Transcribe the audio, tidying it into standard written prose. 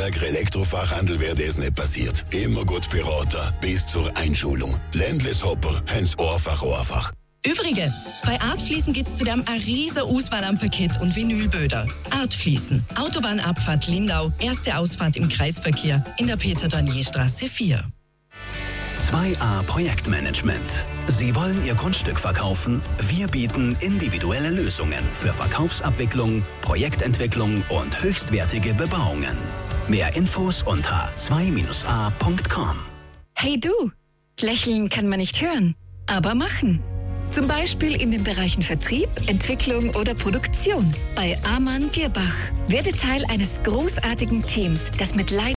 Vorarlberger Elektrofachhandel wäre das nicht passiert. Immer gut beraten, bis zur Einschulung. Ländles Hopper, Hens einfach. Übrigens, bei Artfliesen gibt's zudem eine riesige Auswahl an Paket- und Vinylböder. Artfliesen, Autobahnabfahrt Lindau, erste Ausfahrt im Kreisverkehr in der Peter-Dornier-Straße 4. 2A Projektmanagement. Sie wollen Ihr Grundstück verkaufen? Wir bieten individuelle Lösungen für Verkaufsabwicklung, Projektentwicklung und höchstwertige Bebauungen. Mehr Infos unter 2-a.com. Hey du, lächeln kann man nicht hören, aber machen. Zum Beispiel in den Bereichen Vertrieb, Entwicklung oder Produktion bei Amann Gierbach. Werde Teil eines großartigen Teams, das mit Leidenschaft